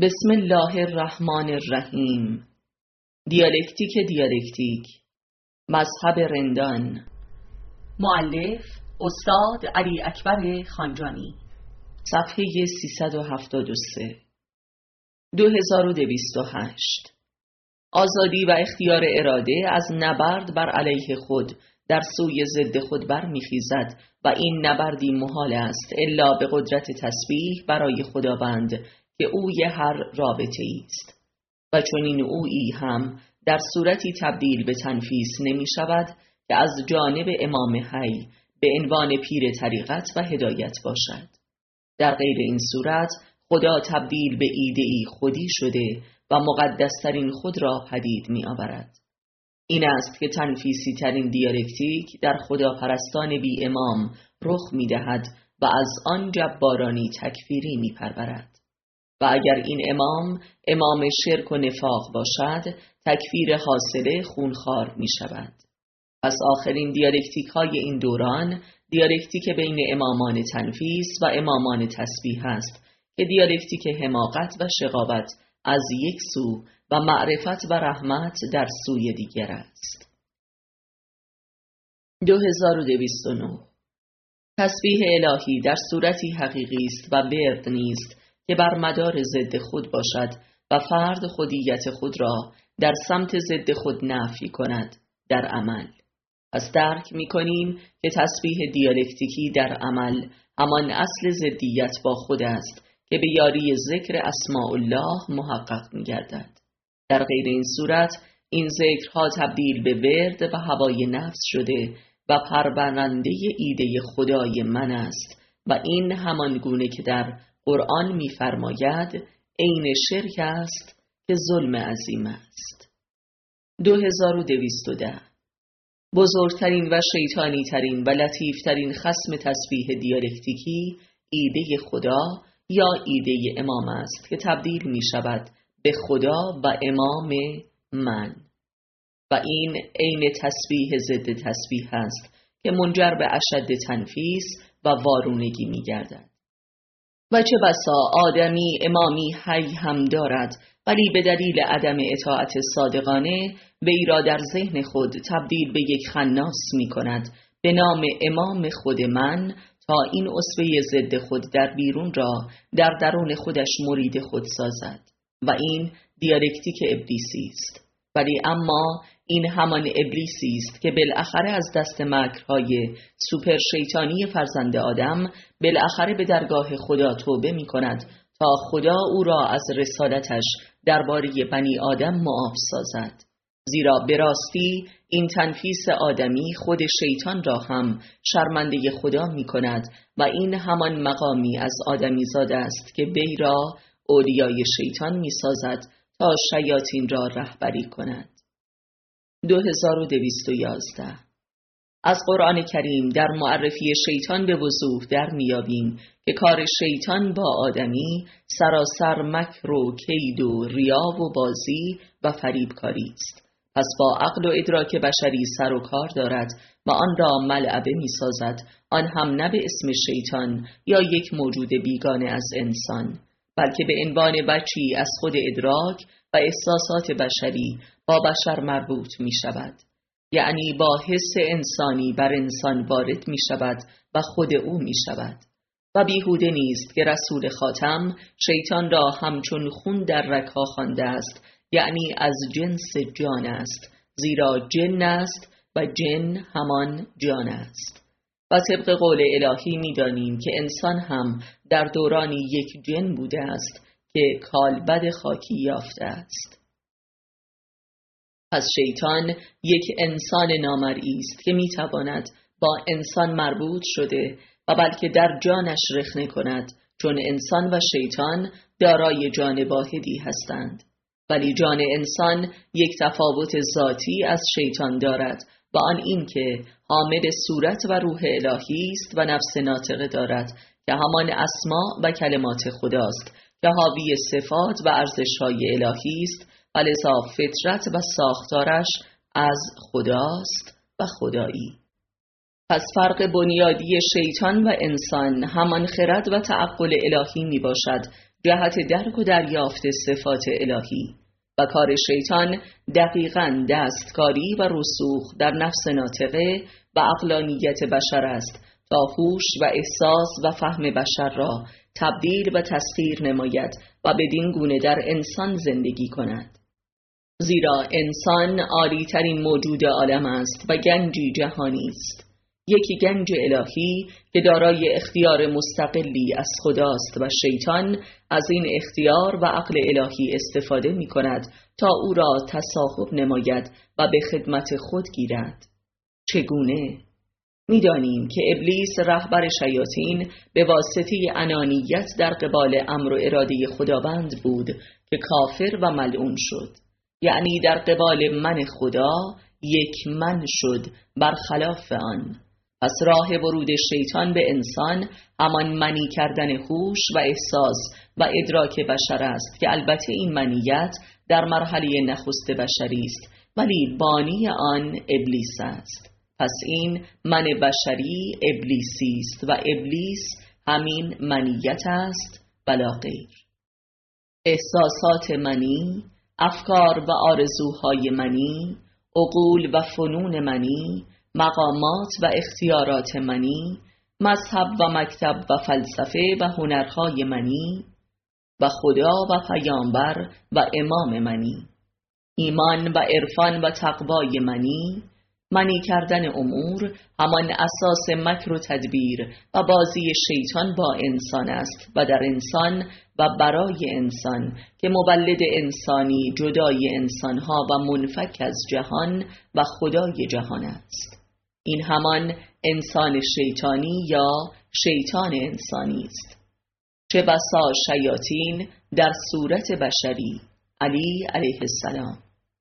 بسم الله الرحمن الرحیم. دیالکتیک مذهب رندان. مؤلف استاد علی اکبر خانجانی. صفحه 373. 2208. آزادی و اختیار اراده از نبرد بر علیه خود در سوی ضد خود برمیخیزد و این نبردی محال است الا به قدرت تسبیح برای خداوند که اوی هر رابطه است و چنین اویی هم در صورتی تبدیل به تنفیس نمی شود که از جانب امام حی به عنوان پیر طریقت و هدایت باشد. در غیر این صورت خدا تبدیل به ایده‌ای خودی شده و مقدسترین خود را پدید می آورد. این است که تنفیسی ترین دیالکتیک در خداپرستان بی امام رخ می دهد و از آن جبارانی تکفیری می پرورد. و اگر این امام شرک و نفاق باشد، تکفیر حاصله خونخوار می شود. پس آخرین دیالکتیک های این دوران دیالکتیک بین امامان تنفیس و امامان تسبیح است که دیالکتیک حماقت و شقاوت از یک سو و معرفت و رحمت در سوی دیگر است. 2209. تسبیح الهی در صورتی حقیقی است و ورد نیست که بر مدار ضد خود باشد و فرد خودیت خود را در سمت ضد خود نفی کند در عمل. پس درک می‌کنیم که تسبیح دیالکتیکی در عمل همان اصل ضدیت با خود است که به یاری ذکر اسماء الله محقق می‌گردد. در غیر این صورت این ذکرها تبدیل به ورد و هوای نفس شده و پرورنده ایده خدای من است و این همان گونه که در قرآن می‌فرماید عین شرک است که ظلم عظیم است. 2210. بزرگترین و شیطانی ترین و لطیفترین خصم تسبیح دیالکتیکی ایده خدا یا ایده امام است که تبدیل می شود به خدا و امام من و این عین تسبیح ضد تسبیح است که منجر به اشد تنفیس و وارونگی می گردد. و چه بسا آدمی امامی حی هم دارد ولی به دلیل عدم اطاعت صادقانه وی را در ذهن خود تبدیل به یک خناس می کند به نام امام خود من تا این اصبه ضد خود در بیرون را در درون خودش مرید خود سازد و این دیالکتیک ابلیسی است. ولی اما این همان ابلیسی است که بالاخره از دست مکرهای سوپر شیطانی فرزند آدم بالاخره به درگاه خدا توبه می کند تا خدا او را از رسالتش درباره بنی آدم معاف سازد. زیرا به راستی این تنفیس آدمی خود شیطان را هم شرمنده خدا می کند و این همان مقامی از آدمی زاده است که وی را اولیای شیطان می سازد تا شیاطین را رهبری کند. 2211. از قرآن کریم در معرفی شیطان به وضوح در میابیم که کار شیطان با آدمی سراسر مکر و کید و ریا و بازی و فریبکاری است. پس با عقل و ادراک بشری سر و کار دارد و آن را ملعبه می سازد، آن هم نه به اسم شیطان یا یک موجود بیگانه از انسان، بلکه به عنوان بچی از خود ادراک و احساسات بشری با بشر مربوط می شود. یعنی با حس انسانی بر انسان وارد می شود و خود او می شود. و بیهوده نیست که رسول خاتم شیطان را همچون خون در رگ‌ها خوانده است، یعنی از جنس جان است، زیرا جن است و جن همان جان است. و طبق قول الهی می دانیم که انسان هم در دورانی یک جن بوده است که کالبد خاکی یافته است. پس شیطان یک انسان نامرئی است که میتواند با انسان مربوط شده و بلکه در جانش رخنه کند، چون انسان و شیطان دارای جان واحدی هستند. ولی جان انسان یک تفاوت ذاتی از شیطان دارد و آن این که حامل صورت و روح الهی است و نفس ناطقه دارد که همان اسما و کلمات خداست که حاوی صفات و ارزش‌های الهی است و لذا فطرت و ساختارش از خداست و خدایی. پس فرق بنیادی شیطان و انسان همان خرد و تعقل الهی می باشد جهت درک و دریافت صفات الهی و کار شیطان دقیقاً دستکاری و رسوخ در نفس ناطقه و عقلانیت بشر است تا هوش و احساس و فهم بشر را تبدیل و تسخیر نماید و بدین گونه در انسان زندگی کند. زیرا انسان عالی ترین موجود عالم است و گنجی جهانی است، یکی گنج الهی که دارای اختیار مستقلی از خداست و شیطان از این اختیار و عقل الهی استفاده می کند تا او را تصاحب نماید و به خدمت خود گیرد. چگونه؟ می دانیم که ابلیس رهبر شیاطین به واسطه انانیت در قبال امر و اراده خداوند بود که کافر و ملعون شد، یعنی در قبال من خدا یک من شد برخلاف آن. پس راه ورود شیطان به انسان همان منی کردن هوش و احساس و ادراک بشر است که البته این منیت در مرحله نخست بشری است ولی بانی آن ابلیس است. پس این من بشری ابلیسی است و ابلیس همین منیت است بلا غیر. احساسات منی، افکار و آرزوهای منی، عقول و فنون منی، مقامات و اختیارات منی، مذهب و مکتب و فلسفه و هنرهای منی و خدا و پیامبر و امام منی، ایمان و عرفان و تقوای منی، منی کردن امور همان اساس مکر و تدبیر و بازی شیطان با انسان است و در انسان و برای انسان که مولد انسانی جدای انسانها و منفک از جهان و خدای جهان است. این همان انسان شیطانی یا شیطان انسانی است. چه بسا شیاطین در صورت بشری. علی علیه السلام.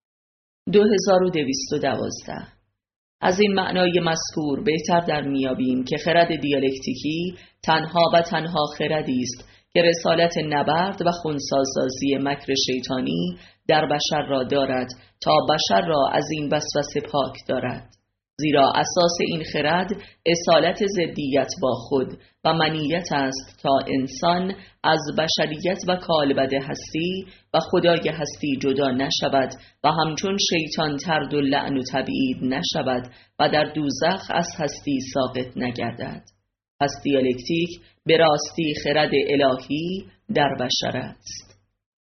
2212. از این معنای مذکور بهتر در میابیم که خرد دیالکتیکی تنها و تنها خردی است که رسالت نبرد و خنثی‌سازی مکر شیطانی در بشر را دارد تا بشر را از این وسوسه پاک دارد. زیرا اساس این خرد اصالت ضدیت با خود و منیت است تا انسان از بشریت و کالبد هستی و خدای هستی جدا نشود و همچون شیطان طرد و لعن و تبعید نشود و در دوزخ از هستی ساقط نگردد. پس دیالکتیک به راستی خرد الهی در بشر است.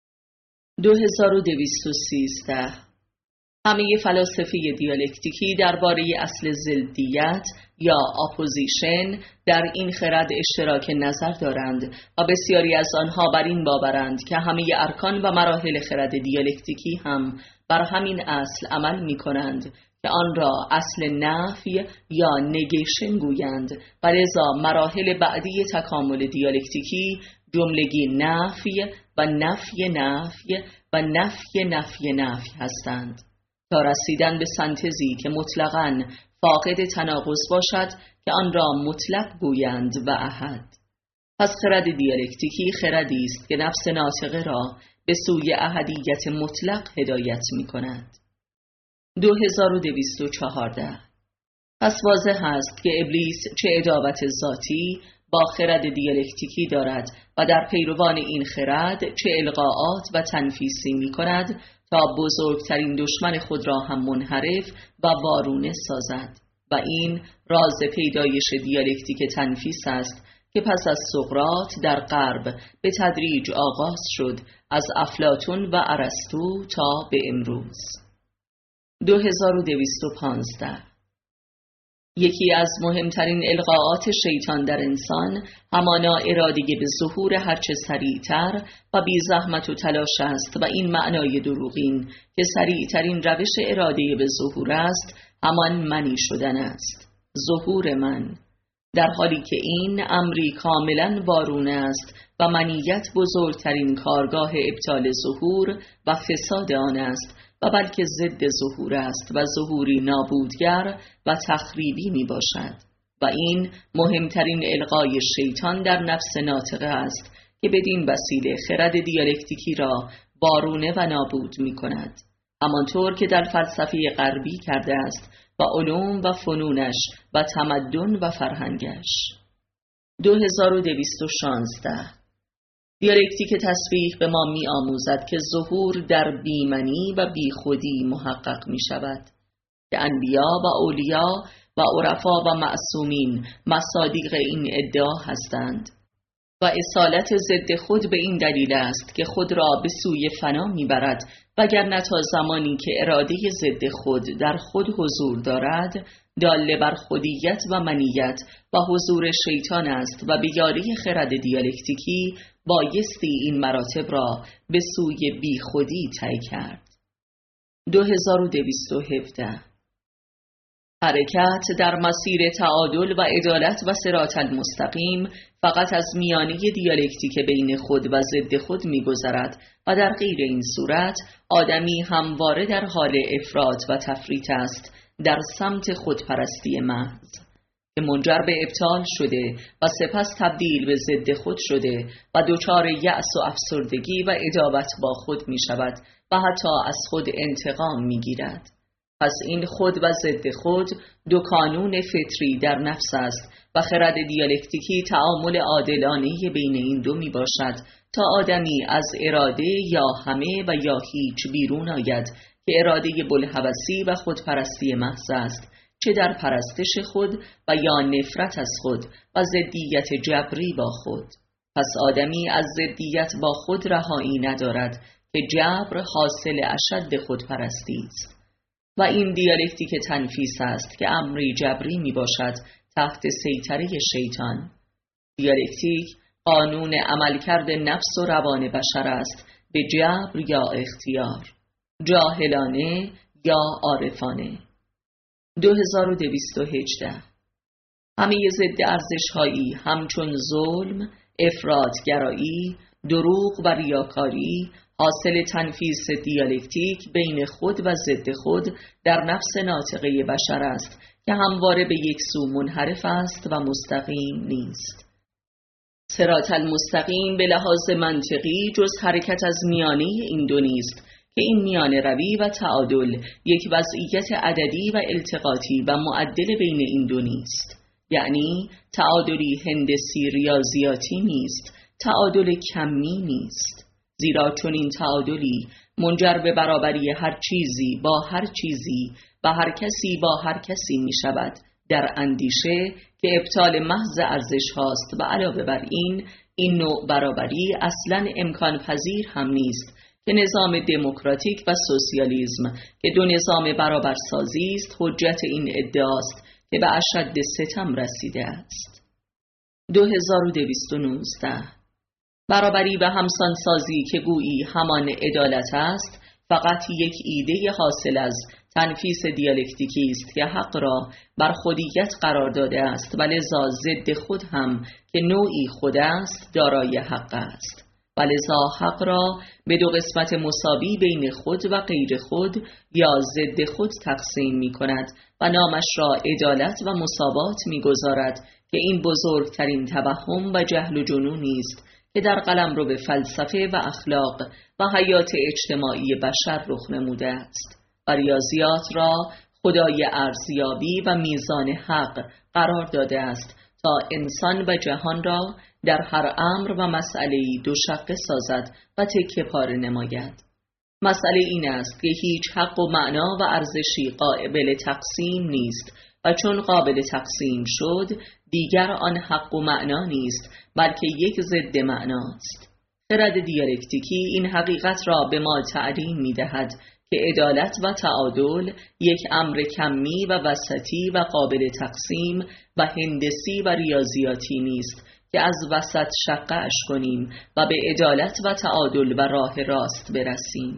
2213. همه فلاسفه دیالکتیکی درباره اصل ضدیت یا اپوزیشن در این خرد اشتراک نظر دارند و بسیاری از آنها بر این باورند که همه ارکان و مراحل خرد دیالکتیکی هم بر همین اصل عمل می کنند که آن را اصل نفی یا نگیشن گویند و لذا مراحل بعدی تکامل دیالکتیکی جملگی نفی و نفی نفی و نفی نفی نفی هستند تا رسیدن به سنتزی که مطلقاً فاقد تناقض باشد که آن را مطلق گویند و احد. پس خرد دیالکتیکی خردی است که نفس ناطقه را به سوی احدیت مطلق هدایت می کند. 2214. پس واضح است که ابلیس چه عداوت ذاتی با خرد دیالکتیکی دارد و در پیروان این خرد چه القاءات و تنفیسی می کند تا بزرگترین دشمن خود را هم منحرف و وارونه سازد و این راز پیدایش دیالکتیک تنفیس است که پس از سقراط در غرب به تدریج آغاز شد از افلاطون و ارسطو تا به امروز. 2215. یکی از مهمترین القاءات شیطان در انسان همانا اراده به ظهور هرچه سریعتر و بی زحمت و تلاش است و این معنای دروغین که سریعترین روش اراده به ظهور است همان منی شدن است، ظهور من، در حالی که این امری کاملا وارونه است و منیت بزرگترین کارگاه ابطال ظهور و فساد آن است و بلکه ضد ظهور است و ظهوری نابودگر و تخریبی می باشد و این مهمترین القای شیطان در نفس ناطقه است که بدین وسیله خرد دیالکتیکی را وارونه و نابود می کند، همانطور که در فلسفه غربی کرده است و علوم و فنونش و تمدن و فرهنگش. 2216. دیالکتیک تسبیح به ما می آموزد که ظهور در بیمنی و بیخودی محقق می شود، که انبیا و اولیا و عرفا و معصومین مصادیق این ادعا هستند و اصالت ضد خود به این دلیل است که خود را به سوی فنا می برد، وگرنه تا زمانی که اراده ضد خود در خود حضور دارد داله بر خودیت و منیت و حضور شیطان است و به یاری خرد دیالکتیکی بایستی این مراتب را به سوی بی خودی طی کرد. 2217 حرکت در مسیر تعادل و عدالت و صراط المستقیم فقط از میانه دیالکتیک بین خود و ضد خود می‌گذرد و در غیر این صورت آدمی همواره در حال افراط و تفریط است در سمت خودپرستی محض که منجر به ابطال شده و سپس تبدیل به ضد خود شده و دچار یأس و افسردگی و عداوت با خود می شود و حتی از خود انتقام می گیرد. پس این خود و ضد خود دو کانون فطری در نفس است و خرد دیالکتیکی تعامل عادلانه بین این دو می باشد تا آدمی از اراده یا همه و یا هیچ بیرون آید که اراده بوالهوسی و خودپرستی محض است، چه در پرستش خود و یا نفرت از خود و ضدیت جبری با خود. پس آدمی از ضدیت با خود رهایی ندارد که جبر حاصل اشد خودپرستی است و این دیالکتیک تنفیس است که امری جبری می باشد تحت سیطره شیطان. دیالکتیک قانون عملکرد نفس و روان بشر است به جبر یا اختیار، جاهلانه یا عارفانه. 2218 همه ضد ارزش‌هایی همچون ظلم، افراط‌گرایی، دروغ و ریاکاری حاصل تنفیس دیالکتیک بین خود و ضد خود در نفس ناطقه بشر است که همواره به یک سو منحرف است و مستقیم نیست. صراط المستقیم به لحاظ منطقی جز حرکت از میانه این دو نیست که این میانه روی و تعادل یک وضعیت عددی و التقاطی و معدل بین این دو نیست، یعنی تعادلی هندسی ریاضیاتی نیست، تعادل کمی نیست، زیرا چون این تعادلی منجر به برابری هر چیزی با هر چیزی و هر کسی با هر کسی می شود در اندیشه که ابطال محض ارزش هاست و علاوه بر این نوع برابری اصلاً امکان پذیر هم نیست که نظام دموکراتیک و سوسیالیسم که دو نظام برابرسازی است حجت این ادعاست که به اشد ستم رسیده است. 2219 برابری و همسانسازی که گویی همان عدالت است فقط یک ایده حاصل از تنفیس دیالکتیکی است که حق را بر خودیت قرار داده است و لذا ضد خود هم که نوعی خود است دارای حق است و لذا حق را به دو قسمت مساوی بین خود و غیر خود یا ضد خود تقسیم می کند و نامش را عدالت و مساوات می گذارد که این بزرگترین توهم و جهل و جنونی است که در قلمرو به فلسفه و اخلاق و حیات اجتماعی بشر رخ نموده است و ریاضیات را خدای ارزیابی و میزان حق قرار داده است تا انسان و جهان را در هر امر و مسئله‌ای دو شقه سازد و تکه پاره نماید. مسئله این است که هیچ حق و معنا و ارزشی قابل تقسیم نیست و چون قابل تقسیم شد دیگر آن حق و معنا نیست بلکه یک ضد معناست. خرد دیالکتیکی این حقیقت را به ما تعلیم می دهد که عدالت و تعادل یک امر کمی و وسطی و قابل تقسیم و هندسی و ریاضیاتی نیست که از وسط شقه‌اش کنیم و به عدالت و تعادل و راه راست برسیم.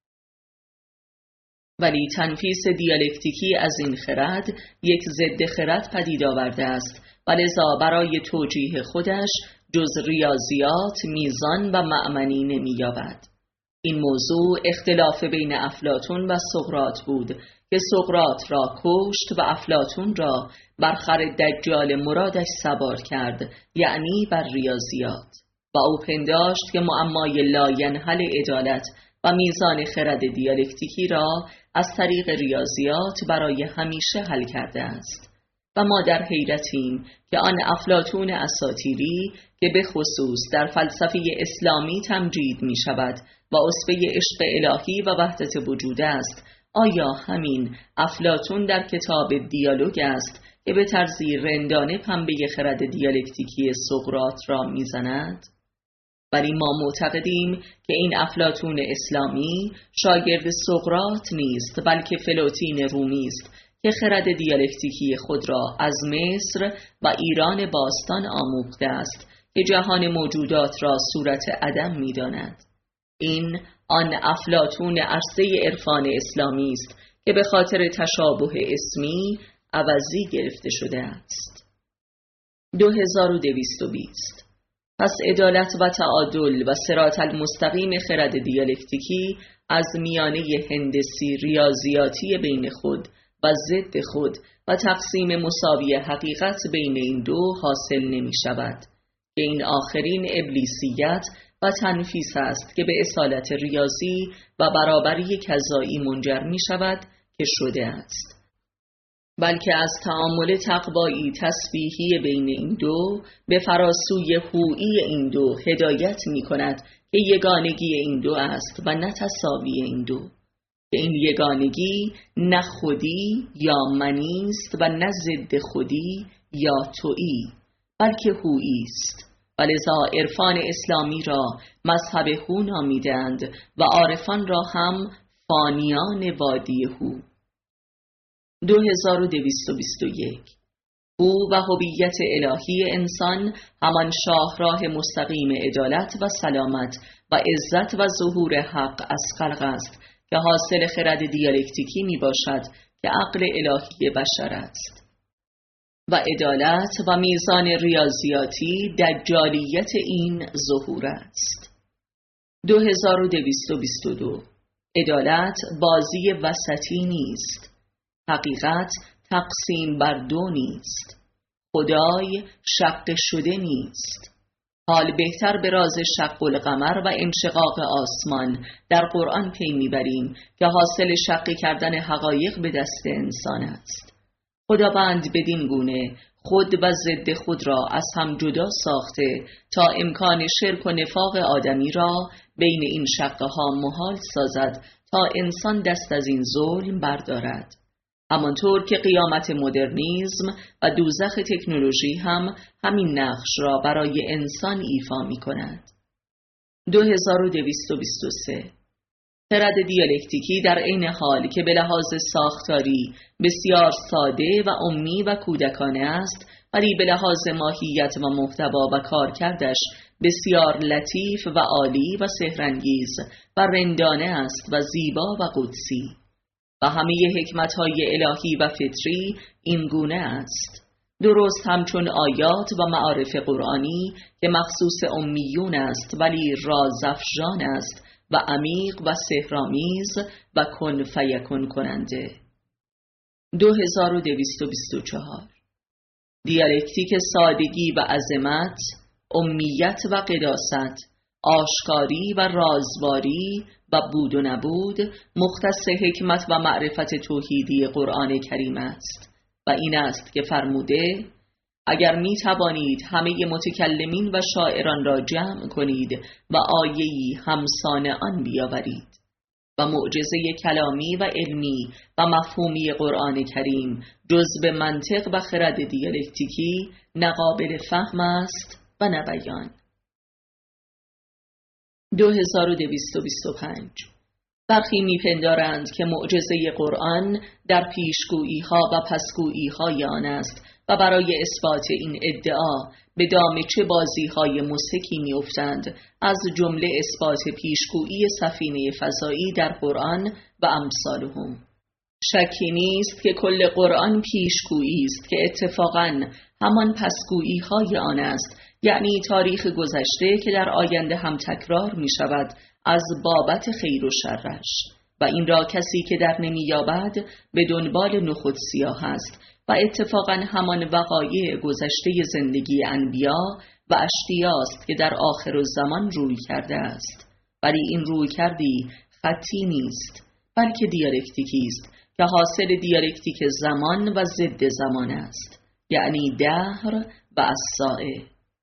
ولی تنفیس دیالکتیکی از این خرد یک ضد خرد پدید آورده است و لذا برای توجیه خودش جز ریاضیات، میزان و مأمنی نمی‌یابد. این موضوع اختلاف بین افلاطون و سقراط بود که سقراط را کشت و افلاطون را بر خر دجال مرادش سوار کرد، یعنی بر ریاضیات، و او پنداشت که معمای لاینحل عدالت و میزان خرد دیالکتیکی را از طریق ریاضیات برای همیشه حل کرده است. و ما در حیرتیم که آن افلاطون اساطیری که به خصوص در فلسفه اسلامی تمجید می شود و اسوه عشق الهی و وحدت وجود است، آیا همین افلاطون در کتاب دیالوگ است که به طرزی رندانه پنبه خرد دیالکتیکی سقراط را میزند؟ ولی ما معتقدیم که این افلاطون اسلامی شاگرد سقراط نیست، بلکه فلوتین رومی است که خرد دیالکتیکی خود را از مصر و ایران باستان آموخته است که جهان موجودات را صورت عدم می‌داند. این آن افلاطون عرصه عرفان اسلامی است که به خاطر تشابه اسمی عوضی گرفته شده است. 2220. پس عدالت و تعادل و صراط المستقیم خرد دیالکتیکی از میانه هندسی ریاضیاتی بین خود و ضد خود و تقسیم مساوی حقیقت بین این دو حاصل نمی شود که این آخرین ابلیسیت و تنفیس است که به اصالت ریاضی و برابری کذایی منجر می شود که شده است، بلکه از تعامل تقوایی تسبیحی بین این دو به فراسوی هویی این دو هدایت می کند که یگانگی این دو است و نه تساوی این دو، که این یگانگی نه خودی یا منی است و نه ضد خودی یا تویی، بلکه هویی است. ولذا عرفان اسلامی را مذهب هو نامیدند و عارفان را هم فانیان وادی هو. 2221. هو و هویت الهی انسان همان شاهراه مستقیم عدالت و سلامت و عزت و ظهور حق از خلق است که حاصل خرد دیالکتیکی می باشد که عقل الهی بشر است، و عدالت و میزان ریاضیاتی دجالیت این ظهور است. 2222. عدالت بازی وسطی نیست، حقیقت تقسیم بر دو نیست، خدای شق شده نیست. حال بهتر به راز شق القمر و انشقاق آسمان در قرآن پی میبریم که حاصل شق کردن حقایق به دست انسان است. خداوند بدین گونه خود و ضد خود را از هم جدا ساخته تا امکان شرک و نفاق آدمی را بین این شقه ها محال سازد تا انسان دست از این ظلم بردارد. همانطور که قیامت مدرنیزم و دوزخ تکنولوژی هم همین نقش را برای انسان ایفا می کند. 2223. خرد دیالکتیکی در عین حال که به لحاظ ساختاری بسیار ساده و امی و کودکانه است، ولی به لحاظ ماهیت و محتوا و کارکردش بسیار لطیف و عالی و سحرانگیز و رندانه است و زیبا و قدسی، و همه حکمت‌های الهی و فطری این گونه است، درست همچون آیات و معارف قرآنی که مخصوص امیون است ولی رازافژان است و عمیق و سحرآمیز و کن فیکون کننده. 2224. دیالکتیک سادگی و عظمت، امیت و قداست، آشکاری و رازواری و بود و نبود مختص حکمت و معرفت توحیدی قرآن کریم است و این است که فرموده: اگر می توانید همه متکلمین و شاعران را جمع کنید و آیه‌ای همسان آن بیاورید، و معجزه کلامی و علمی و مفهومی قرآن کریم جز به منطق و خرد دیالکتیکی ناقابل فهم است و نه بیان. 2225. برخی میپندارند که معجزه قرآن در پیشگویی ها و پسگویی های آن است و برای اثبات این ادعا به دام چه بازی های مضحکی میافتند، از جمله اثبات پیشگویی سفینه فضایی در قرآن و امثالهم. شکی نیست که کل قرآن پیشگویی است که اتفاقاً همان پسگویی های آن است، یعنی تاریخ گذشته که در آینده هم تکرار می شود از بابت خیر و شرش، و این را کسی که در نمی‌یابد به دنبال نخود سیاه است و اتفاقاً همان وقایع گذشته زندگی انبیا و اشقیاست که در آخر الزمان روی کرده است، ولی این روی کردی خطی نیست بلکه دیالکتیکی است که حاصل دیالکتیک زمان و ضد زمان است یعنی دهر و الساعه.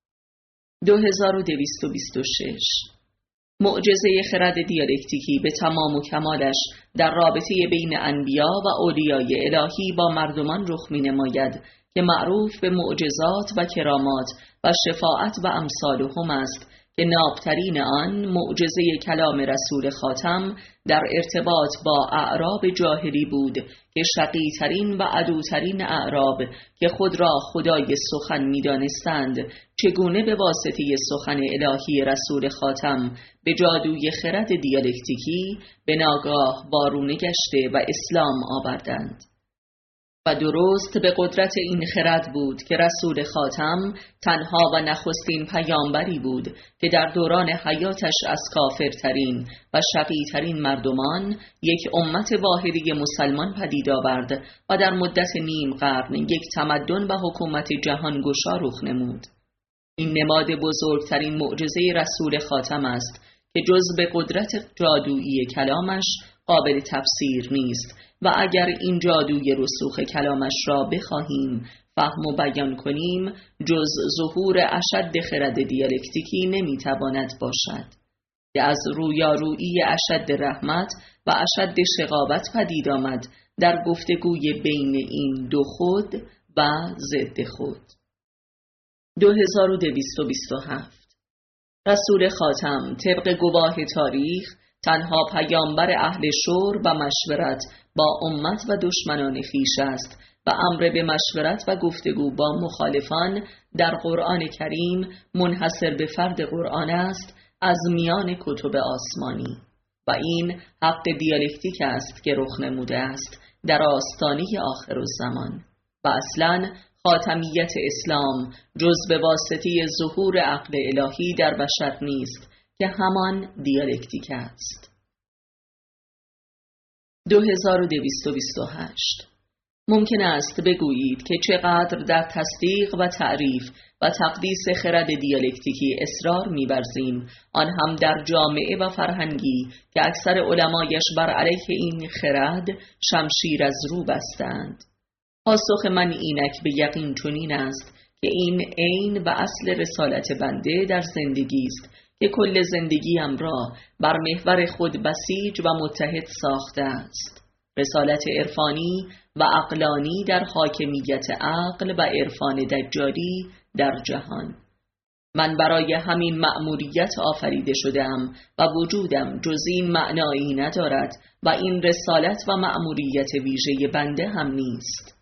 2226 معجزه خرد دیالکتیکی به تمام و کمالش در رابطه بین انبیا و اولیای الهی با مردمان رخ می نماید که معروف به معجزات و کرامات و شفاعت و امثالهم است که نابترین آن معجزه کلام رسول خاتم در ارتباط با اعراب جاهلی بود که شقی‌ترین و عدوترین اعراب که خود را خدای سخن می دانستند چگونه به واسطه سخن الهی رسول خاتم به جادوی خرد دیالکتیکی به ناگاه وارونه گشته و اسلام آوردند. و درست به قدرت این خرد بود که رسول خاتم تنها و نخستین پیامبری بود که در دوران حیاتش از کافرترین و شقی‌ترین مردمان یک امت واحدی مسلمان پدید آورد و در مدت نیم قرن یک تمدن و حکومت جهانگشا رخ نمود. این نماد بزرگترین معجزه رسول خاتم است که جز به قدرت جادویی کلامش قابل تفسیر نیست و اگر این جادوی رسوخ کلامش را بخواهیم فهم و بیان کنیم جز ظهور اشد خرد دیالکتیکی نمیتواند باشد که از رویارویی اشد رحمت و اشد شقاوت پدید آمد در گفتگوی بین این دو خود و ضد خود. 2227 رسول خاتم طبق گواه تاریخ تنها پیامبر اهل شور و مشورت با امت و دشمنان خویش است و امر به مشورت و گفتگو با مخالفان در قرآن کریم منحصر به فرد قرآن است از میان کتب آسمانی و این حق دیالکتیک است که رخ نموده است در آستانه آخرالزمان و اصلاً خاتمیت اسلام جز به واسطه ظهور عقل الهی در بشر نیست که همان دیالکتیک است. 2228 ممکن است بگویید که چقدر در تصدیق و تعریف و تقدیس خرد دیالکتیکی اصرار می‌ورزیم، آن هم در جامعه و فرهنگی که اکثر علمایش بر علیه این خرد شمشیر از رو بستند. پاسخ من اینک به یقین چنین است که این عین و اصل رسالت بنده در زندگی است که کل زندگیم را بر محور خود بسیج و متحد ساخته است. رسالت عرفانی و عقلانی در حاکمیت عقل و عرفان دجالی در جهان. من برای همین مأموریت آفریده شدم و وجودم جز این معنایی ندارد و این رسالت و مأموریت ویژه بنده هم نیست.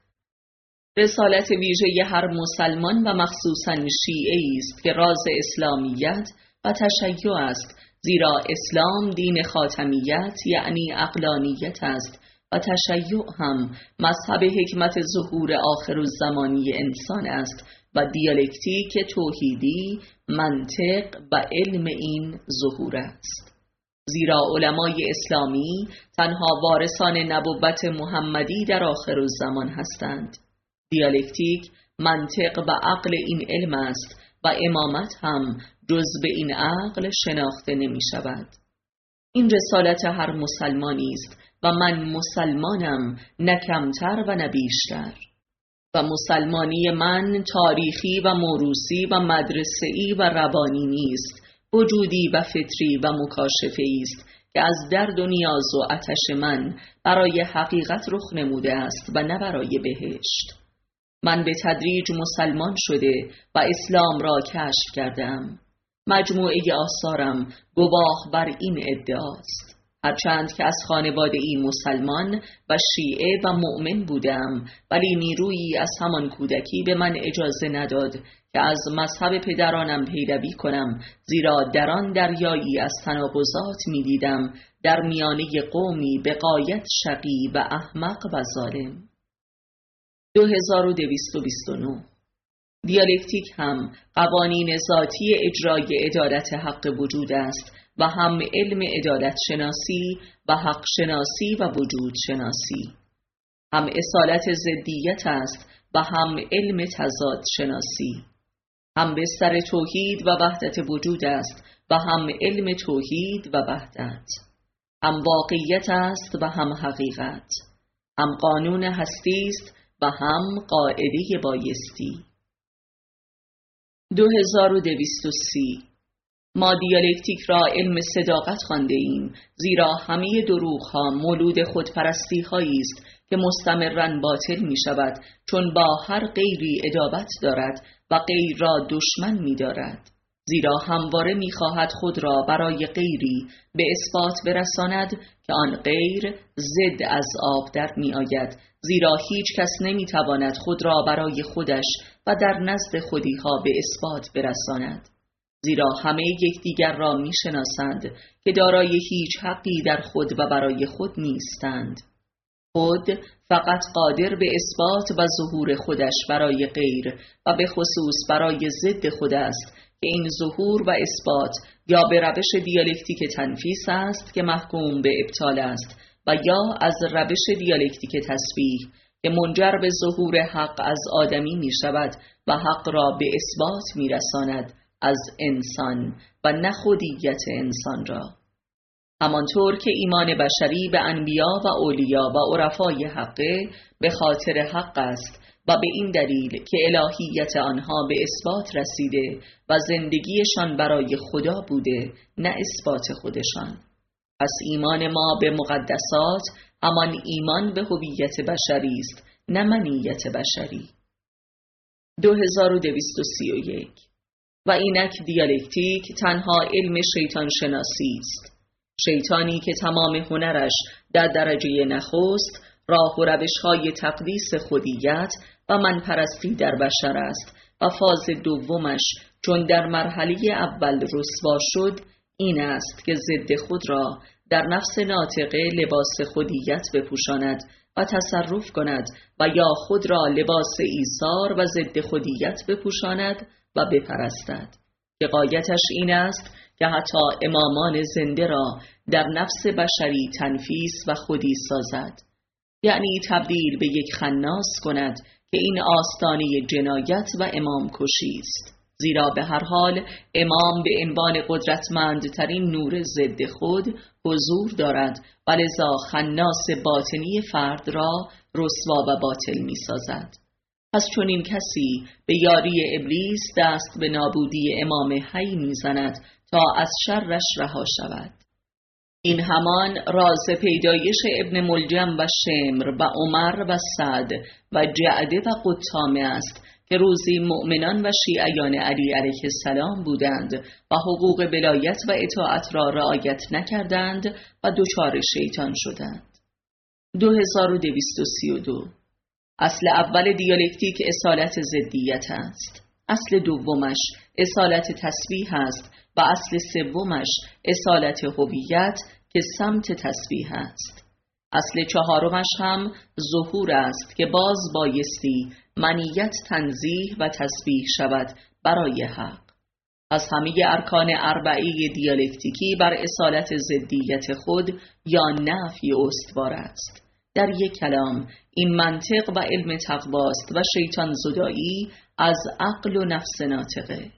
رسالت ویژه هر مسلمان و مخصوصاً شیعه‌ای است که راز اسلامیت و تشیع است، زیرا اسلام دین خاتمیت یعنی عقلانیت است و تشیع هم مذهب حکمت ظهور آخرالزمانی انسان است و دیالکتیک توحیدی منطق و علم این ظهور است. زیرا علمای اسلامی تنها وارثان نبوت محمدی در آخرالزمان هستند. دیالکتیک منطق و عقل این علم است و امامت هم جز به این عقل شناخته نمی شود. این رسالت هر مسلمانی است و من مسلمانم، نه کمتر و نه بیشتر. و مسلمانی من تاریخی و موروثی و مدرسه‌ای و روانی نیست، وجودی و فطری و مکاشفه‌ای است که از درد و نیاز و آتش من برای حقیقت رخ نموده است و نه برای بهشت. من به تدریج مسلمان شده و اسلام را کشف کردم. مجموعه آثارم گواه بر این ادعاست. هرچند که از خانواده این مسلمان و شیعه و مؤمن بودم، ولی نیرویی از همان کودکی به من اجازه نداد که از مذهب پدرانم پیروی کنم، زیرا در آن دریایی از تناقضات می دیدم در میانه قومی به غایت شقی و احمق و ظالم. 2229 دیالکتیک هم قوانین ذاتی اجرای عدالت حق وجود است و هم علم عدالت شناسی و حق شناسی و وجود شناسی. هم اصالت ضدیت است و هم علم تضاد شناسی. هم بستر توحید و وحدت وجود است و هم علم توحید و وحدت. هم واقعیت است و هم حقیقت. هم قانون هستی است و هم قاعده بایستی. 2230 ما دیالکتیک را علم صداقت خوانده ایم، زیرا همه دروغ‌ها مولود خودپرستی هایی است که مستمراً باطل می شود، چون با هر غیری ادابت دارد و غیر را دشمن می دارد. زیرا همواره می خواهد خود را برای غیری به اثبات برساند که آن غیر ضد از آب در می آید، زیرا هیچ کس نمی تواند خود را برای خودش و در نزد خودیها به اثبات برساند. زیرا همه یکدیگر را می شناسند که دارای هیچ حقی در خود و برای خود نیستند. خود فقط قادر به اثبات و ظهور خودش برای غیر و به خصوص برای ضد خود است که این ظهور و اثبات یا به روش دیالکتیک تنفیس است که محکوم به ابطال است و یا از روش دیالکتیک تسبیح که منجر به ظهور حق از آدمی می شود و حق را به اثبات می رساند از انسان و نه خودیت انسان را. همانطور که ایمان بشری به انبیا و اولیا و عرفای حقه به خاطر حق است و به این دلیل که الهیت آنها به اثبات رسیده و زندگیشان برای خدا بوده نه اثبات خودشان. پس ایمان ما به مقدسات همان ایمان به هویت بشری است نه منیت بشری. 2231 و اینک دیالکتیک تنها علم شیطان شناسی است. شیطانی که تمام هنرش در درجه نخست راه و روش‌های تقدیس خودیت و منپرستی در بشر است و فاز دومش چون در مرحله اول رسوا شد این است که ضد خود را در نفس ناطقه لباس خودیت بپوشاند و تصرف کند و یا خود را لباس ایثار و ضد خودیت بپوشاند و بپرستد که غایتش این است که حتی امامان زنده را در نفس بشری تنفیس و خودی سازد، یعنی تبدیل به یک خناس کند که این آستانه جنایت و امام کشی است. زیرا به هر حال امام به عنوان قدرتمندترین نور ضد خود حضور دارد و لذا خناس باطنی فرد را رسوا و باطل می سازد. پس چون این کسی به یاری ابلیس دست به نابودی امام حی می زند تا از شرش رها شود. این همان راز پیدایش ابن ملجم و شمر و عمر و سعد و جعده و قطامه است که روزی مؤمنان و شیعیان علی علیه السلام بودند و حقوق ولایت و اطاعت را رعایت نکردند و دچار شیطان شدند. 2232 اصل اول دیالکتیک اصالت ضدیت است. اصل دومش اصالت تسبیح است و اصل سومش اصالت هویت که سمت تسبیح است. اصل چهارمش هم ظهور است که باز بایستی منیت تنزیه و تسبیح شود برای حق. از همه ارکان اربعه دیالکتیکی بر اصالت ضدیت خود یا نفی استوار است. در یک کلام این منطق و علم تقواست و شیطان زدایی از عقل و نفس ناطقه.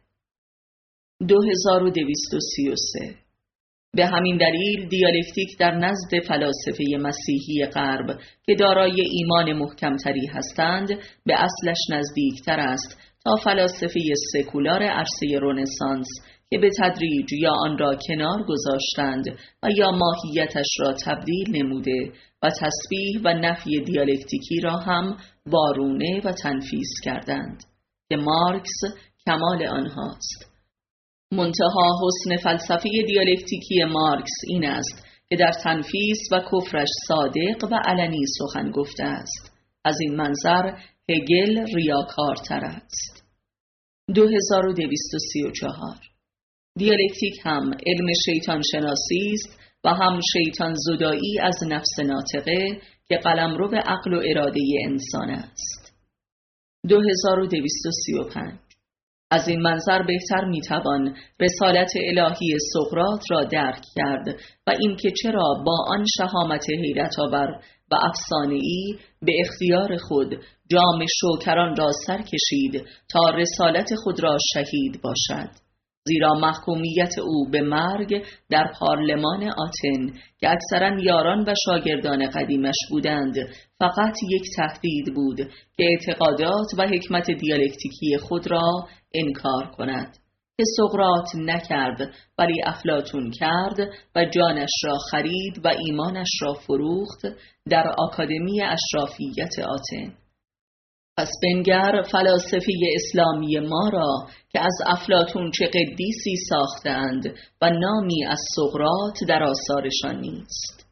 2233 به همین دلیل دیالکتیک در نزد فلاسفه مسیحی غرب که دارای ایمان محکمتری هستند به اصلش نزدیکتر است تا فلاسفه سکولار عرصه رنسانس که به تدریج یا آن را کنار گذاشتند و یا ماهیتش را تبدیل نموده و تسبیح و نفی دیالکتیکی را هم وارونه و تنفیس کردند که مارکس کمال آنهاست. منتها حسن فلسفه دیالکتیکی مارکس این است که در تنفیس و کفرش صادق و علنی سخن گفته است. از این منظر هگل ریاکارتر است. 2234 دیالکتیک هم علم شیطان شناسی است و هم شیطان زدایی از نفس ناطقه که قلمرو به عقل و اراده انسان است. 2235 از این منظر بهتر میتوان رسالت الهی سقراط را درک کرد و اینکه چرا با آن شهامت حیرت آور و افسانه‌ای به اختیار خود جام شوکران را سر کشید تا رسالت خود را شهید باشد. زیرا محکومیت او به مرگ در پارلمان آتن که اکثرا یاران و شاگردان قدیمش بودند فقط یک تهدید بود که اعتقادات و حکمت دیالکتیکی خود را انکار کند، که سقراط نکرد ولی افلاطون کرد و جانش را خرید و ایمانش را فروخت در آکادمی اشرافیت آتن. پس بنگر فلاسفه اسلامی ما را که از افلاطون چه قدیسی ساختند و نامی از سقراط در آثارشان نیست.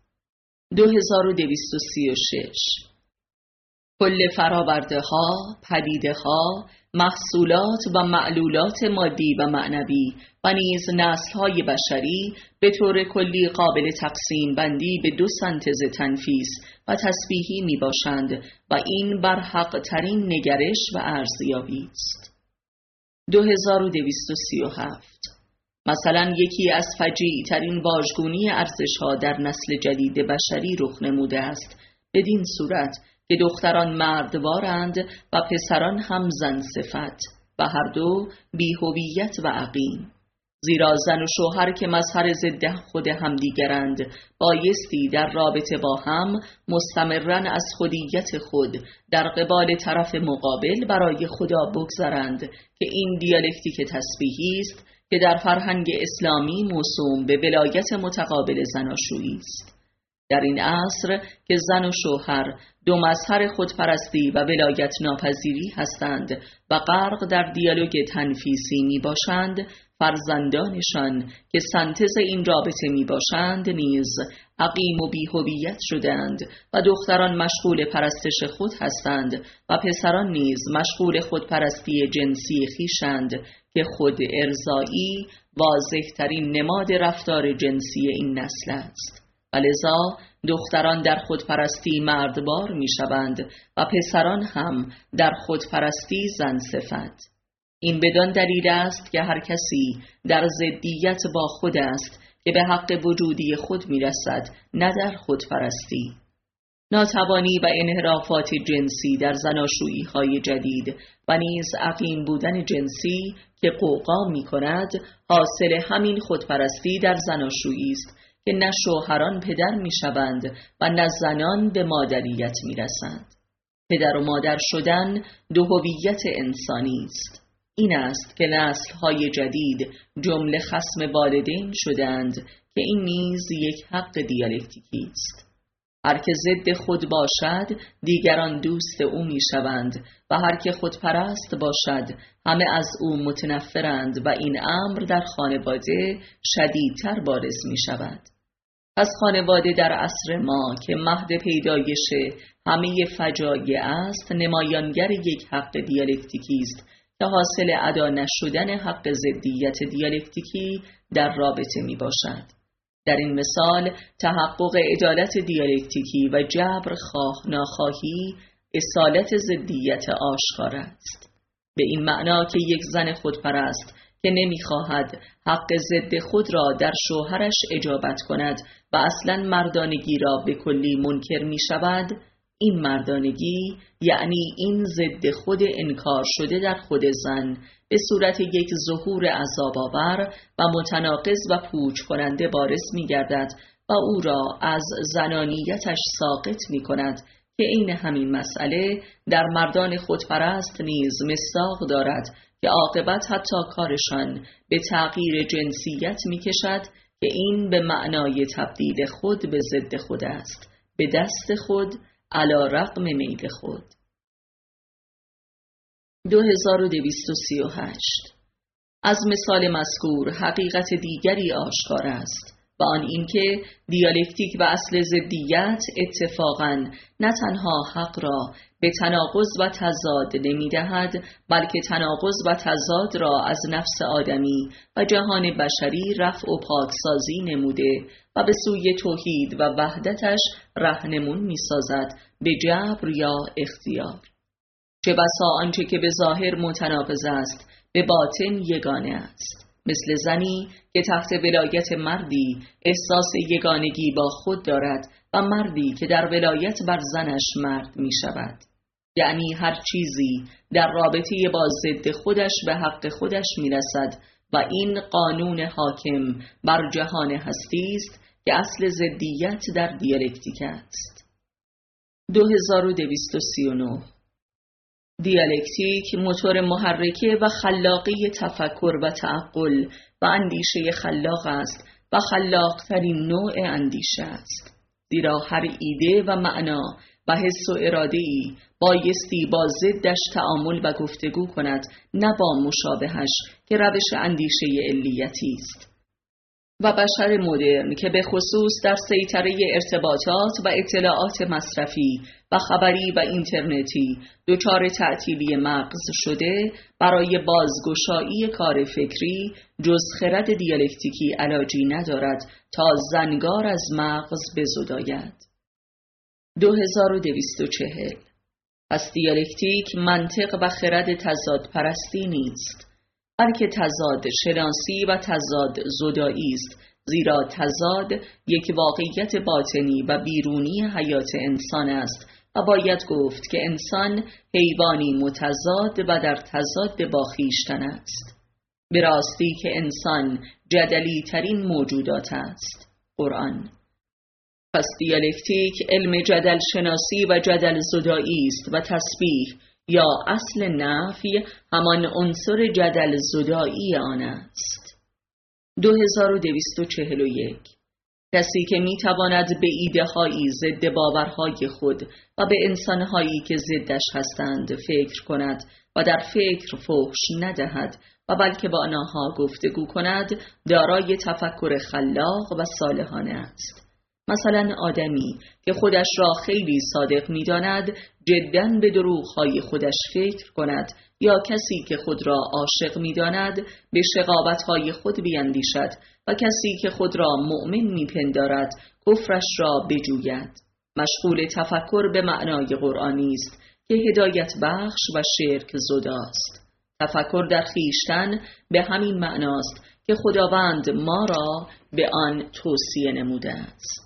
2236 کل فراورده ها، پدیده ها، محصولات و معلولات مادی و معنوی و نیز نسل‌های بشری به طور کلی قابل تقسیم بندی به 2 سنتز تنفیس و تسبیحی می باشند و این بر حق ترین نگرش و ارزیابی است. 2237 مثلا یکی از فجیع ترین واژگونی ارزش‌ها در نسل جدید بشری رخ نموده است، بدین صورت که دختران مردوارند و پسران هم زن صفت و هر دو بی‌هویت و عقیم. زیرا زن و شوهر که مظهر ضد خود همدیگرند بایستی در رابطه با هم مستمرن از خودیت خود در قبال طرف مقابل برای خدا بگذارند که این دیالکتیک تسبیحی است که در فرهنگ اسلامی موسوم به ولایت متقابل زناشویی است. در این عصر که زن و شوهر 2 مظهر خودپرستی و ولایت ناپذیری هستند و غرق در دیالوگ تنفیسی می باشند، فرزندانشان که سنتز این رابطه می باشند نیز عقیم و بی‌هویت شدند و دختران مشغول پرستش خود هستند و پسران نیز مشغول خودپرستی جنسی خویشند که خود ارضایی واضح ترین نماد رفتار جنسی این نسل است. ولذا دختران در خودپرستی مردبار می شوند و پسران هم در خودپرستی زن صفت. این بدان دلیل است که هر کسی در ضدیت با خود است که به حق وجودی خود می رسد، نه در خودپرستی. ناتوانی و انحرافات جنسی در زناشویی های جدید و نیز عقیم بودن جنسی که غوغا می کند حاصل همین خودپرستی در زناشویی است که نه شوهران پدر می شوند و نه زنان به مادریت می رسند. پدر و مادر شدن 2 هویت انسانی است. این است که نسل‌های جدید جمله خصم والدین شدند که این نیز یک حق دیالکتیکی است. هر که ضد خود باشد دیگران دوست او می شوند و هر که خودپرست باشد همه از او متنفرند و این امر در خانواده شدیدتر بارز می شود. پس خانواده در عصر ما که مهد پیدایش همه فجایع است نمایانگر یک حق دیالکتیکی است که حاصل ادا نشدن حق ضدیت دیالکتیکی در رابطه می باشد. در این مثال تحقق عدالت دیالکتیکی و جبر خواه ناخواهی اصالت ضدیت آشکار است. به این معنا که یک زن خودپرست که نمی‌خواهد حق ضد خود را در شوهرش اجابت کند و اصلاً مردانگی را به کلی منکر می شود، این مردانگی یعنی این ضد خود انکار شده در خود زن به صورت یک ظهور عذاب‌آور و متناقض و پوچ کننده بارز می گردد و او را از زنانیتش ساقط می کند که این همین مسئله در مردان خودپرست نیز مصداق دارد که عاقبت حتی کارشان به تغییر جنسیت می کشد که این به معنای تبدیل خود به ضد خود است، به دست خود علی رغم میل خود. 2238 از مثال مذکور حقیقت دیگری آشکار است و آن اینکه دیالکتیک و اصل ضدیت اتفاقاً نه تنها حق را به تناقض و تضاد نمی‌دهد بلکه تناقض و تضاد را از نفس آدمی و جهان بشری رفع و پاکسازی نموده و به سوی توحید و وحدتش راهنمون می‌سازد به جبر یا اختیار. چه بسا آنچه که به ظاهر متناقض است به باطن یگانه است، مثل زنی که تحت ولایت مردی احساس یگانگی با خود دارد و مردی که در ولایت بر زنش مرد می شود. یعنی هر چیزی در رابطه با ضد خودش به حق خودش می رسد و این قانون حاکم بر جهان هستی است که اصل ضدیت در دیالکتیک است. 2239 دیالکتیک موتور محرکه و خلاقی تفکر و تعقل و اندیشه خلاق است و خلاقترین نوع اندیشه است، زیرا هر ایده و معنا و حس و اراده‌ای بایستی با ضدش تعامل و گفتگو کند، نه با مشابهش که روش اندیشه علیتی است. و بشر مدرن که به خصوص در سیطره ارتباطات و اطلاعات مصرفی و خبری و اینترنتی دچار تعطیلی مغز شده، برای بازگشایی کار فکری جز خرد دیالکتیکی علاجی ندارد تا زنگار از مغز بزداید. 2240 پس دیالکتیک منطق و خرد تضاد پرستی نیست، بلکه تضاد شناسی و تضاد زدایی است، زیرا تضاد یک واقعیت باطنی و بیرونی حیات انسان است و باید گفت که انسان حیوانی متضاد و در تضاد با خویشتن است. به راستی که انسان جدلی ترین موجودات است. قرآن. پس دیالکتیک علم جدل شناسی و جدل زدایی است و تسبیح یا اصل نفی همان عنصر جدل زدایی آن است. 2241 کسی که میتواند به ایده هایی ضد باورهای خود و به انسان هایی که ضدش هستند فکر کند و در فکر فحش ندهد و بلکه با آنها گفتگو کند، دارای تفکر خلاق و صالحانه است. مثلا آدمی که خودش را خیلی صادق می‌داند جداً به دروغ‌های خودش فکر کند، یا کسی که خود را عاشق می‌داند به شقاوت‌های خود بیندیشد و کسی که خود را مؤمن می‌پندارد کفرش را بجوید. مشغول تفکر به معنای قرآنی است که هدایت بخش و شرک زداست. تفکر در خویشتن به همین معناست که خداوند ما را به آن توصیه نموده است.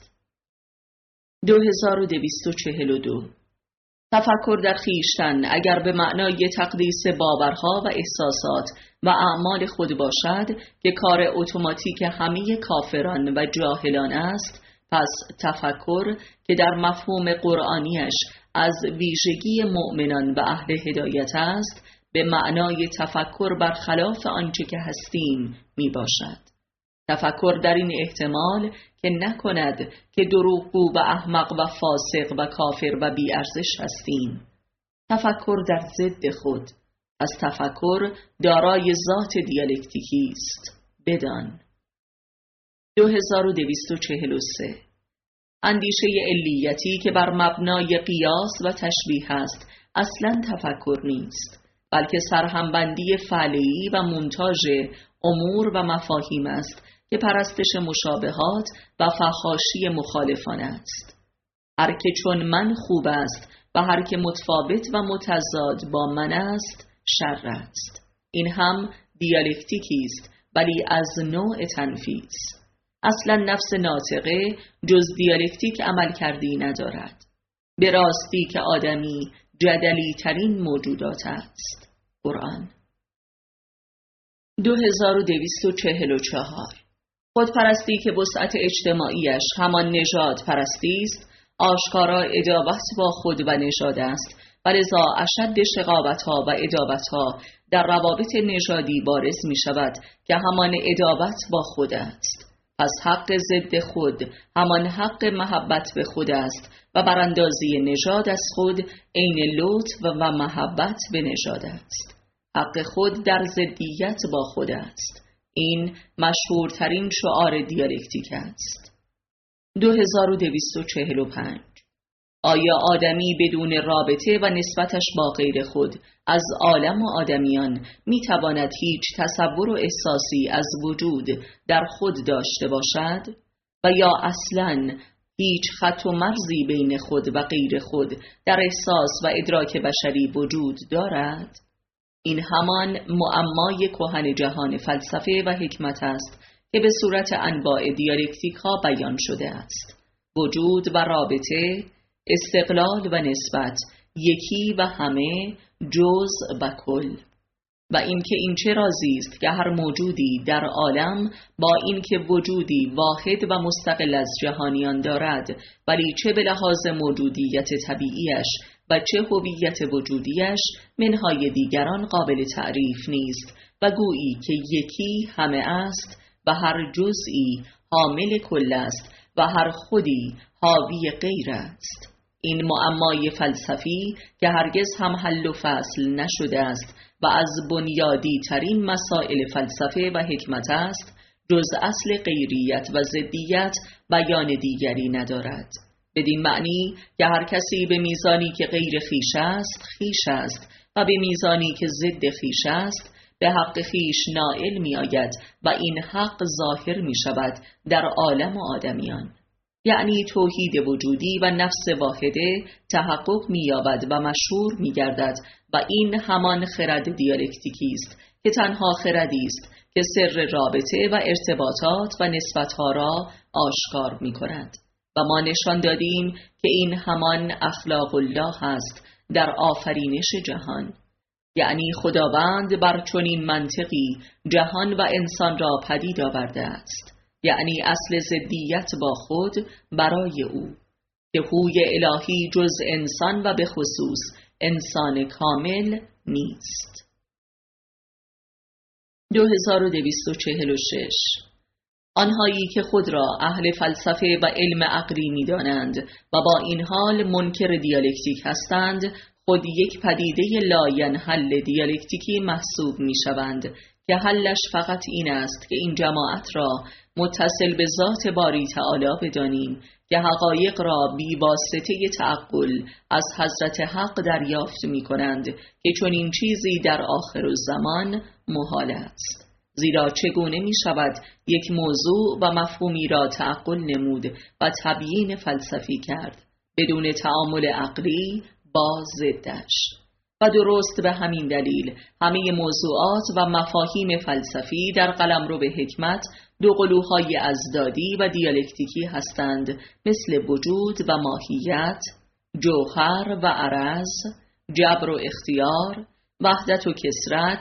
2242 تفکر در خویشتن اگر به معنای تقدیس باورها و احساسات و اعمال خود باشد که کار اتوماتیک همه کافران و جاهلان است، پس تفکر که در مفهوم قرآنیش از ویژگی مؤمنان و اهل هدایت است، به معنای تفکر برخلاف آنچه که هستیم می باشد. تفکر در این احتمال که نکند که دروغگو و احمق و فاسق و کافر و بی‌ارزش هستیم. تفکر در ضد خود، از تفکر دارای ذات دیالکتیکی است. بدان. 2243 اندیشه علیتی که بر مبنای قیاس و تشبیه است اصلاً تفکر نیست، بلکه سرهمبندی فعلی و مونتاژ امور و مفاهیم است که پرستش مشابهات و فحاشی مخالفان است. هر که چون من خوب است و هر که متفاوت و متضاد با من است شر است. این هم دیالکتیکی است، ولی از نوع تنفیذ. اصلا نفس ناطقه جز دیالکتیک عمل کردی ندارد. به راستی که آدمی جدلی ترین موجودات است. قرآن. 2244 خودپرستی که وسعت اجتماعیش همان نژاد پرستی است، آشکارا عداوت با خود و نژاد است و لذا اشد شقاوت‌ها و عداوت‌ها در روابط نژادی بارز می شود که همان عداوت با خود است. پس حق ضد خود همان حق محبت به خود است و براندازی نژاد از خود عین لطف و محبت به نژاد است. حق خود در ضدیت با خود است. این مشهورترین شعار دیالکتیک است. 2245 آیا آدمی بدون رابطه و نسبتش با غیر خود از عالم و آدمیان میتواند هیچ تصور و احساسی از وجود در خود داشته باشد؟ و یا اصلاً هیچ خط و مرزی بین خود و غیر خود در احساس و ادراک بشری وجود دارد؟ این همان معمای کهن جهان فلسفه و حکمت است که به صورت انواع دیالکتیک ها بیان شده است. وجود و رابطه، استقلال و نسبت، یکی و همه، جزء و کل. و اینکه این چه رازی است که هر موجودی در عالم با اینکه وجودی واحد و مستقل از جهانیان دارد، ولی چه به لحاظ موجودیت طبیعیش و چه هویت وجودیش منهای دیگران قابل تعریف نیست و گویی که یکی همه است و هر جزئی حامل کل است و هر خودی حاوی غیر است. این معمای فلسفی که هرگز هم حل و فصل نشده است و از بنیادی ترین مسائل فلسفه و حکمت است، جز اصل غیریت و ضدیت بیان دیگری ندارد. بدین معنی که هر کسی به میزانی که غیر خویش است خویش است و به میزانی که ضد خویش است به حق خویش نائل می آید و این حق ظاهر می شود در عالم آدمیان. یعنی توحید وجودی و نفس واحده تحقق می یابد و مشهور می گردد و این همان خرد دیالکتیکی است که تنها خردی است که سر رابطه و ارتباطات و نسبتها را آشکار می کند. و ما نشان دادیم که این همان اخلاق الله است در آفرینش جهان. یعنی خداوند بر چنین منطقی جهان و انسان را پدید آورده است، یعنی اصل ضدیت با خود برای او که هوی الهی جز انسان و به خصوص انسان کامل نیست. 2246 آنهایی که خود را اهل فلسفه و علم عقلی می دانند و با این حال منکر دیالکتیک هستند، خود یک پدیده لاینحل دیالکتیکی محسوب می شوند که حلش فقط این است که این جماعت را متصل به ذات باری تعالی بدانیم که حقایق را بی واسطه تعقل از حضرت حق دریافت می کنند که چنین چیزی در آخر الزمان محال است. زیرا چگونه می شود یک موضوع و مفهومی را تعقل نمود و تبیین فلسفی کرد بدون تعامل عقلی با ضدش؟ و درست به همین دلیل همه موضوعات و مفاهیم فلسفی در قلمرو به حکمت دو قلوهای ازدادی و دیالکتیکی هستند، مثل وجود و ماهیت، جوهر و عرض، جبر و اختیار، وحدت و کثرت،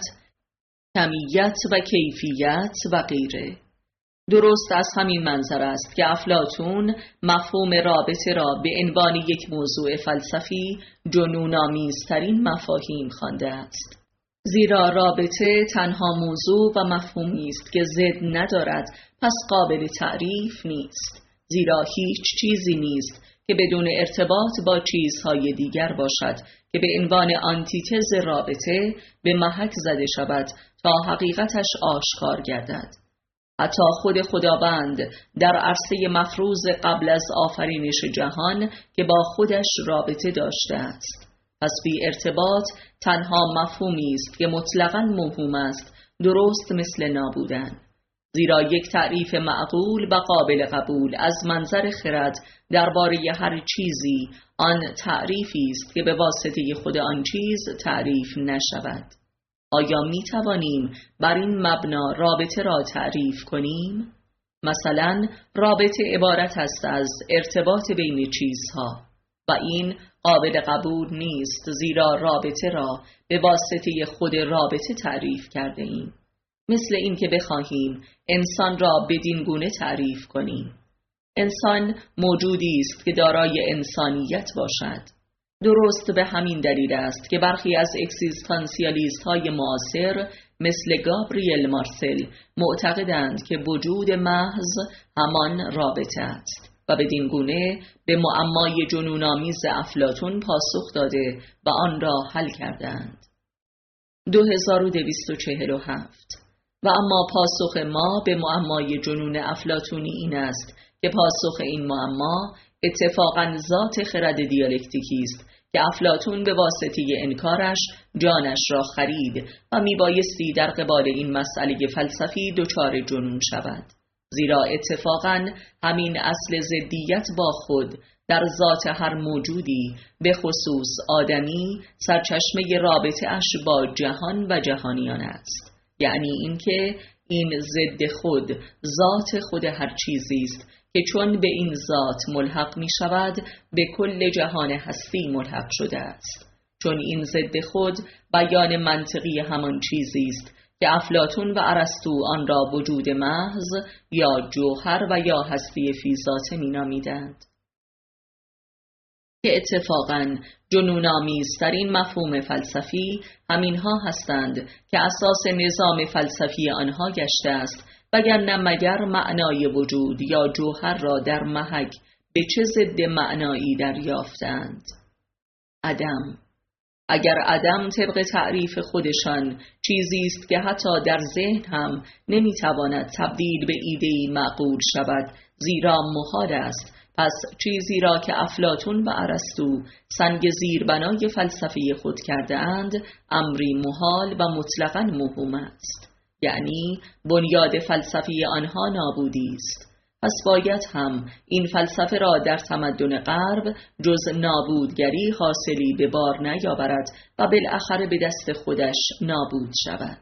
کمیت و کیفیت و غیره. درست از همین منظر است که افلاطون مفهوم رابطه را به عنوان یک موضوع فلسفی جنون‌آمیزترین مفاهیم خوانده است. زیرا رابطه تنها موضوع و مفهومی است که ضد ندارد، پس قابل تعریف نیست. زیرا هیچ چیزی نیست که بدون ارتباط با چیزهای دیگر باشد که به عنوان آنتیتز رابطه به محک زده شود تا حقیقتش آشکار گردد. حتی خود خداوند در عرصه مفروض قبل از آفرینش جهان که با خودش رابطه داشته است. پس بی ارتباط تنها مفهومی است که مطلقاً موهوم است، درست مثل نابودن. زیرا یک تعریف معقول و قابل قبول از منظر خرد درباره هر چیزی آن تعریفی است که به واسطه خود آن چیز تعریف نشود. آیا می توانیم بر این مبنا رابطه را تعریف کنیم؟ مثلا رابطه عبارت است از ارتباط بین چیزها و این قابل قبول نیست، زیرا رابطه را به واسطه خود رابطه تعریف کرده ایم. مثل این که بخواهیم انسان را بدین گونه تعریف کنیم: انسان موجودی است که دارای انسانیت باشد. درست به همین دلیل است که برخی از اکزیستانسیالیست های معاصر مثل گابریل مارسل معتقدند که وجود محض همان رابطه است و بدین گونه به معمای جنون‌آمیز افلاطون پاسخ داده و آن را حل کردند. 2247 و اما پاسخ ما به معمای جنون افلاطونی این است که پاسخ این معما اتفاقاً ذات خرد دیالکتیکی است که افلاطون به واسطه انکارش جانش را خرید و میبایستی در قبال این مسئله فلسفی دچار جنون شود. زیرا اتفاقاً همین اصل ضدیت با خود در ذات هر موجودی به خصوص آدمی سرچشمه رابطه اش با جهان و جهانیان است. یعنی اینکه این ضد خود ذات خود هر چیزی است که چون به این ذات ملحق می شود به کل جهان هستی ملحق شده است. چون این ضد خود بیان منطقی همان چیزی است که افلاطون و ارسطو آن را وجود محض یا جوهر و یا هستی فی ذاته می‌نامیدند، که اتفاقاً جنون‌آمیزترین مفهوم فلسفی همینها هستند که اساس نظام فلسفی آنها گشته است، وگرنه مگر معنای وجود یا جوهر را در محک به چه ضد معنایی دریافتند؟ عدم. اگر عدم طبق تعریف خودشان چیزی است که حتی در ذهن هم نمیتواند تبدیل به ایده‌ای معقول شود، زیرا محال است، پس چیزی را که افلاطون و ارسطو سنگ زیربنای فلسفه خود کرده اند امری محال و مطلقاً موهوم است، یعنی بنیاد فلسفی آنها نابودی است. پس باید هم این فلسفه را در تمدن غرب جز نابودگری حاصلی به بار نیاورد و بالاخره به دست خودش نابود شود.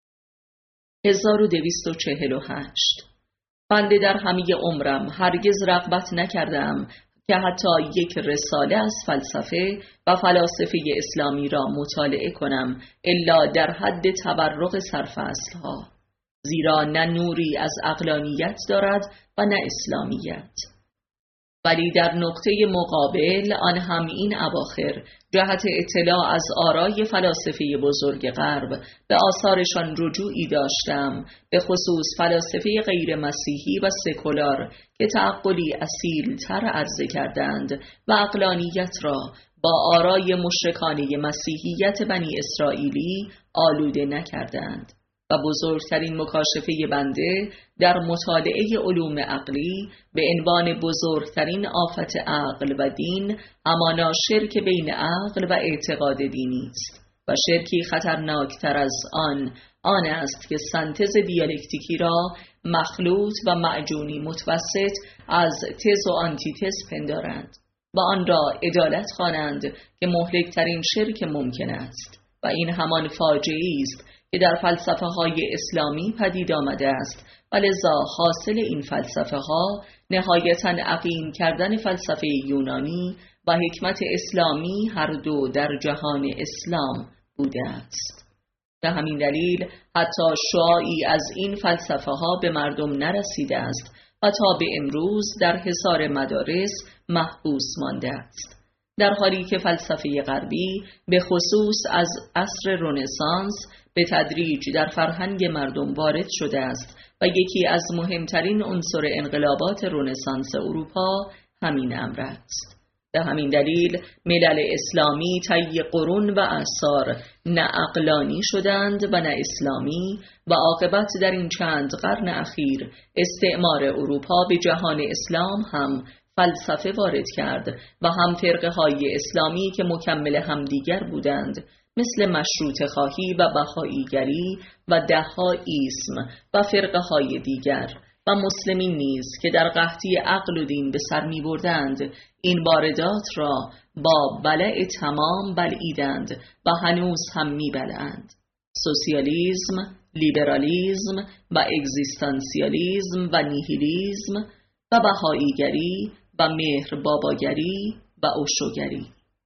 1248. بنده در همه عمرم هرگز رغبت نکردم که حتی یک رساله از فلسفه و فلاسفه اسلامی را مطالعه کنم الا در حد تبرق سرفصلها، زیرا نه نوری از عقلانیت دارد و نه اسلامیت. ولی در نقطه مقابل آن هم این اواخر جهت اطلاع از آرای فلاسفه بزرگ غرب به آثارشان رجوعی داشتم، به خصوص فلاسفه غیر مسیحی و سکولار که تعقلی اصیل تر عرضه کردند و عقلانیت را با آرای مشرکانه مسیحیت بنی اسرائیلی آلوده نکردند. و بزرگترین مکاشفه بنده در مطالعه علوم عقلی به عنوان بزرگترین آفت عقل و دین همانا شرک بین عقل و اعتقاد دینی است و شرکی خطرناکتر از آن است که سنتز دیالکتیکی را مخلوط و معجونی متوسط از تز و آنتیتز پندارند و آن را عدالت خوانند که مهلکترین شرک ممکن است و این همان فاجعه‌ای است که در فلسفه های اسلامی پدید آمده است و لذا حاصل این فلسفه ها نهایتاً عقیم کردن فلسفه یونانی و حکمت اسلامی هر دو در جهان اسلام بوده است. به همین دلیل حتی شعاعی از این فلسفه ها به مردم نرسیده است و تا به امروز در حصار مدارس محبوس مانده است، در حالی که فلسفه غربی به خصوص از عصر رنسانس به تدریج در فرهنگ مردم وارد شده است و یکی از مهمترین عنصر انقلابات رنسانس اروپا همین امر است. به همین دلیل ملل اسلامی طی قرون و اعصار نه عقلانی شدند و نه اسلامی و عاقبت در این چند قرن اخیر استعمار اروپا به جهان اسلام هم فلسفه وارد کرد و هم فرقه های اسلامی که مکمل همدیگر بودند مثل مشروطه خواهی و بهائیگری و دهها ایسم و فرقه های دیگر و مسلمین نیز که در قحطی عقل و دین به سر می بردند این واردات را با بلع تمام بلعیدند و هنوز هم می بلعند. سوسیالیسم، لیبرالیسم و اگزیستانسیالیسم و نیهیلیسم و بهائیگری و مهر باباگری و اوشوگری.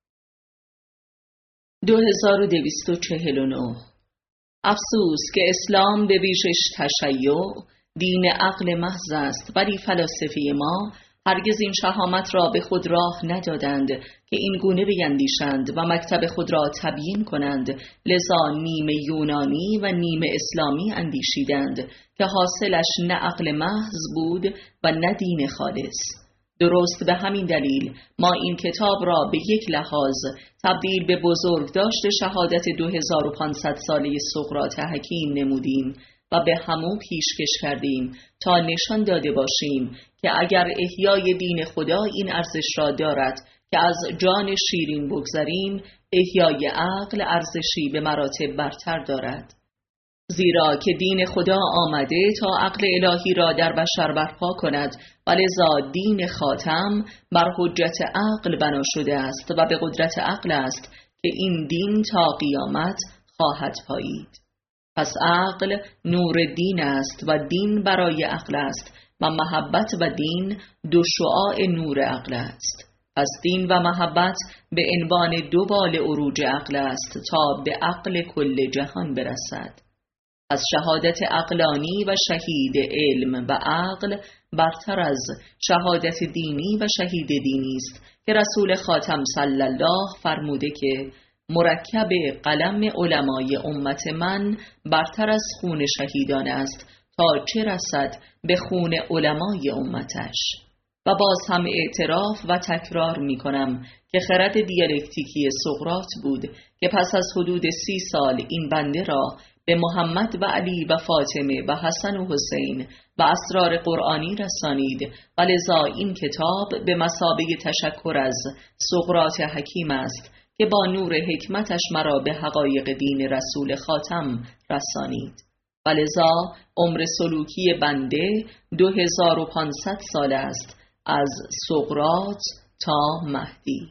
2249. افسوس که اسلام به ویژش تشیع دین عقل محض است، ولی فلاسفه ما هرگز این شهامت را به خود راه ندادند که این گونه بیندیشند و مکتب خود را تبیین کنند، لذا نیمه یونانی و نیمه اسلامی اندیشیدند که حاصلش نه عقل محض بود و نه دین خالص. درست به همین دلیل ما این کتاب را به یک لحاظ تبدیل به بزرگداشت شهادت 2500 ساله سقراط حکیم نمودیم و به همو پیشکش کردیم تا نشان داده باشیم که اگر احیای دین خدا این ارزش را دارد که از جان شیرین بگذریم، احیای عقل ارزشی به مراتب برتر دارد. زیرا که دین خدا آمده تا عقل الهی را در بشر برپا کند و لذا دین خاتم بر حجت عقل بنا شده است و به قدرت عقل است که این دین تا قیامت خواهد پایید. پس عقل نور دین است و دین برای عقل است و محبت و دین دو شعاع نور عقل است. پس دین و محبت به عنوان دو بال عروج عقل است تا به عقل کل جهان برسد. از شهادت عقلانی و شهید علم و عقل برتر از شهادت دینی و شهید دینی است که رسول خاتم صلی الله فرموده که مرکب قلم علمای امت من برتر از خون شهیدان است تا چه رسد به خون علمای امتش. و باز هم اعتراف و تکرار می کنم که خرد دیالکتیکی سقراط بود که پس از حدود 30 سال این بنده را به محمد و علی و فاطمه و حسن و حسین و اسرار قرآنی رسانید و لذا این کتاب به مثابه تشکر از سقراط حکیم است که با نور حکمتش مرا به حقایق دین رسول خاتم رسانید. و لذا عمر سلوکی بنده 2500 سال است از سقراط تا مهدی.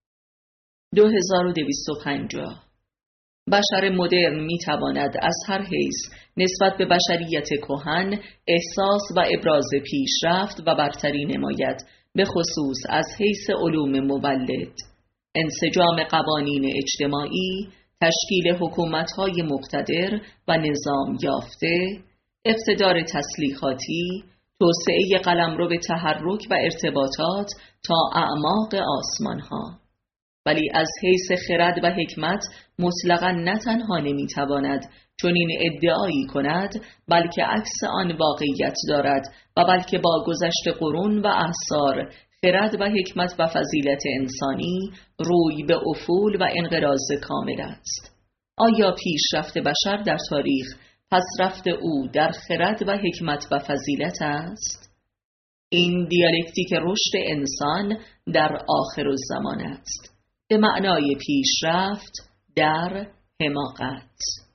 2250 بشر مدرن می تواند از هر حیث نسبت به بشریت کهن احساس و ابراز پیشرفت و برتری نماید، به خصوص از حیث علوم مولد، انسجام قوانین اجتماعی، تشکیل حکومت‌های مقتدر و نظام یافته، اقتدار تسلیحاتی، توسعه قلمرو به تحرک و ارتباطات تا اعماق آسمان‌ها. ولی از حیث خرد و حکمت مطلقاً نه تنها نمیتواند چنین ادعایی کند، بلکه عکس آن واقعیت دارد و بلکه با گذشت قرون و اعصار خرد و حکمت و فضیلت انسانی روی به افول و انقراض کامل است. آیا پیشرفت بشر در تاریخ پسرفت او در خرد و حکمت و فضیلت است؟ این دیالکتیک رشد انسان در آخرالزمان است، به معنای پیشرفت در حماقت.